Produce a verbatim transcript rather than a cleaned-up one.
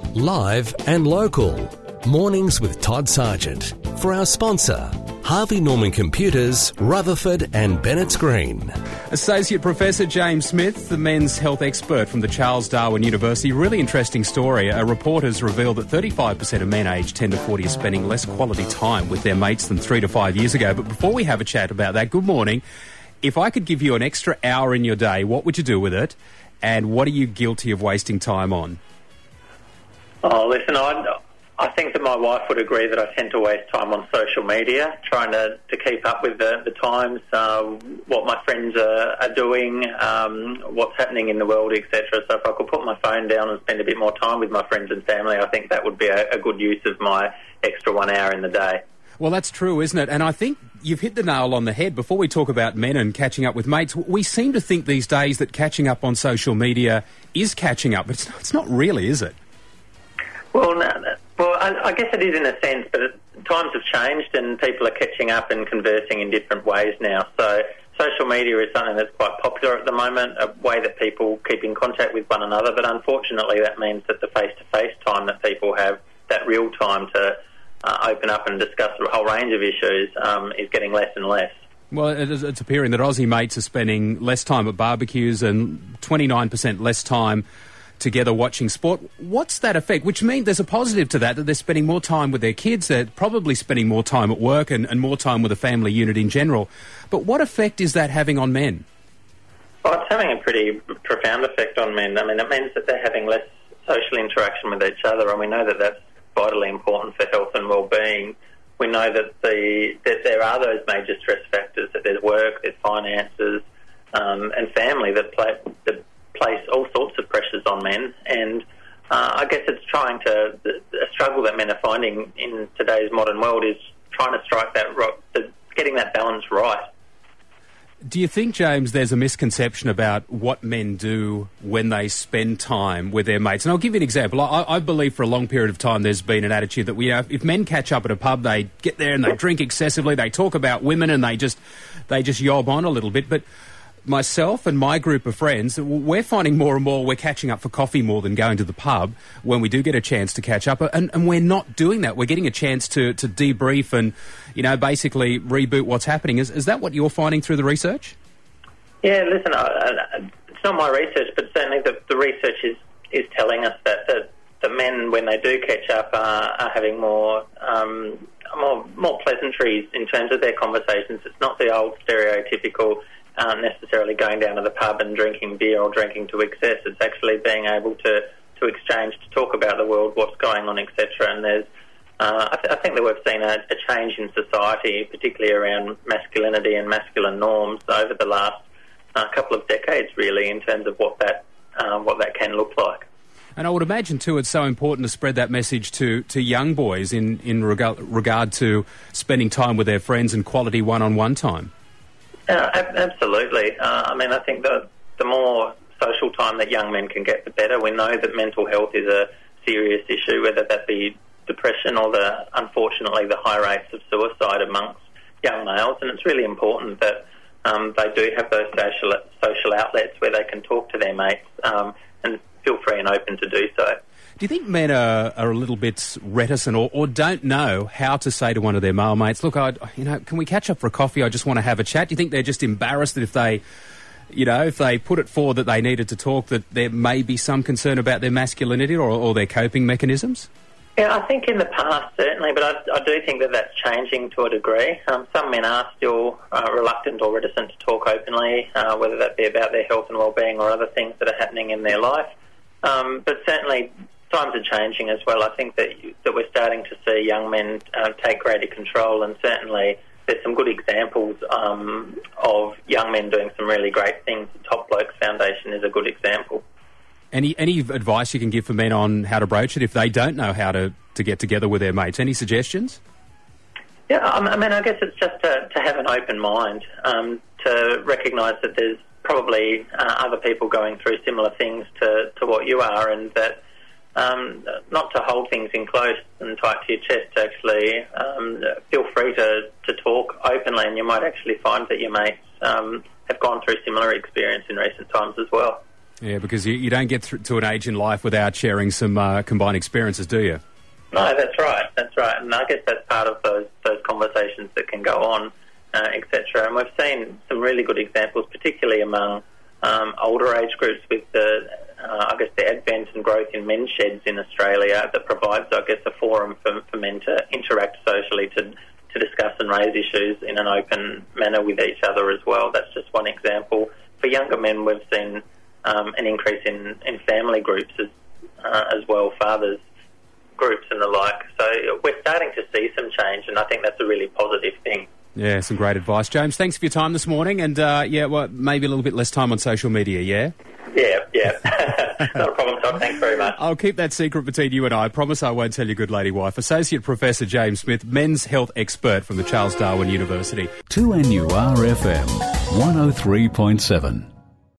Live and local. Mornings with Todd Sargent. For our sponsor, Harvey Norman Computers, Rutherford and Bennett's Green. Associate Professor James Smith, the men's health expert from the Charles Darwin University. Really interesting story. A report has revealed that thirty-five percent of men aged ten to forty are spending less quality time with their mates than three to five years ago. But before we have a chat about that, good morning. If I could give you an extra hour in your day, what would you do with it? And what are you guilty of wasting time on? Oh, listen, I, I think that my wife would agree that I tend to waste time on social media, trying to, to keep up with the, the times, uh, what my friends are, are doing, um, what's happening in the world, et cetera. So if I could put my phone down and spend a bit more time with my friends and family, I think that would be a, a good use of my extra one hour in the day. Well, that's true, isn't it? And I think you've hit the nail on the head. Before we talk about men and catching up with mates, we seem to think these days that catching up on social media is catching up, but it's not, it's not really, is it? Well, no, no. well, I, I guess it is in a sense, but it, times have changed and people are catching up and conversing in different ways now. So social media is something that's quite popular at the moment, a way that people keep in contact with one another, but unfortunately that means that the face-to-face time that people have, that real time to uh, open up and discuss a whole range of issues, um, is getting less and less. Well, it is, it's appearing that Aussie mates are spending less time at barbecues and twenty-nine percent less time together watching sport. What's that effect? Which means there's a positive to that, that they're spending more time with their kids, they're probably spending more time at work and, and more time with the family unit in general. But what effect is that having on men? Well, it's having a pretty profound effect on men. I mean, it means that they're having less social interaction with each other, and we know that that's vitally important for health and well-being. We know that, the, that there are those major stress factors, that there's work, there's finances, um, and family that play... That place all sorts of pressures on men, and uh, I guess it's trying to, the, the struggle that men are finding in today's modern world is trying to strike that, the, getting that balance right. Do you think, James, there's a misconception about what men do when they spend time with their mates? And I'll give you an example. I, I believe for a long period of time there's been an attitude that, you know, if men catch up at a pub, they get there and they drink excessively, they talk about women and they just, they just yob on a little bit, but myself and my group of friends, we're finding more and more we're catching up for coffee more than going to the pub when we do get a chance to catch up. And, and we're not doing that. We're getting a chance to, to debrief and, you know, basically reboot what's happening. Is, is that what you're finding through the research? Yeah, listen, I, I, it's not my research, but certainly the, the research is, is telling us that the, the men, when they do catch up, are, are having more, um, more, more pleasantries in terms of their conversations. It's not the old stereotypical aren't necessarily going down to the pub and drinking beer or drinking to excess. It's actually being able to, to exchange, to talk about the world, what's going on, et cetera. And there's, uh, I, th- I think that we've seen a, a change in society, particularly around masculinity and masculine norms over the last uh, couple of decades, really, in terms of what that uh, what that can look like. And I would imagine, too, it's so important to spread that message to, to young boys in, in regard, regard to spending time with their friends and quality one-on-one time. Uh, absolutely. Uh, I mean, I think that the more social time that young men can get, the better. We know that mental health is a serious issue, whether that be depression or, the unfortunately, the high rates of suicide amongst young males. And it's really important that um, they do have those social social outlets where they can talk to their mates um, and feel free and open to do so. Do you think men are, are a little bit reticent or, or don't know how to say to one of their male mates, look, I, you know, can we catch up for a coffee? I just want to have a chat. Do you think they're just embarrassed that if they, you know, if they put it forward that they needed to talk, that there may be some concern about their masculinity or, or their coping mechanisms? Yeah, I think in the past, certainly, but I, I do think that that's changing to a degree. Um, some men are still uh, reluctant or reticent to talk openly, uh, whether that be about their health and well-being or other things that are happening in their life. Um, but certainly times are changing as well. I think that you, that we're starting to see young men uh, take greater control, and certainly there's some good examples um, of young men doing some really great things. The Top Blokes Foundation is a good example. Any any advice you can give for men on how to broach it if they don't know how to, to get together with their mates? Any suggestions? Yeah, I mean, I guess it's just to, to have an open mind, um, to recognise that there's probably uh, other people going through similar things to, to what you are, and that Um, not to hold things in close and tight to your chest, actually. Um, feel free to, to talk openly, and you might actually find that your mates um, have gone through similar experience in recent times as well. Yeah, because you, you don't get through to an age in life without sharing some uh, combined experiences, do you? No, that's right, that's right. And I guess that's part of those those conversations that can go on, uh, et cetera. And we've seen some really good examples, particularly among um, older age groups with the, uh, I guess, the advent and growth in men's sheds in Australia that provides, I guess, a forum for, for men to interact socially, to to discuss and raise issues in an open manner with each other as well. That's just one example. For younger men, we've seen um, an increase in, in family groups as, uh, as well, fathers groups and the like. So we're starting to see some change, and I think that's a really positive thing. Yeah, some great advice. James, thanks for your time this morning, and uh, yeah, well, maybe a little bit less time on social media, yeah? Yeah, yeah. Not a problem, Tom. Thanks very much. I'll keep that secret between you and I. I promise I won't tell your good lady wife. Associate Professor James Smith, men's health expert from the Charles Darwin University. two N U R F M, one oh three point seven.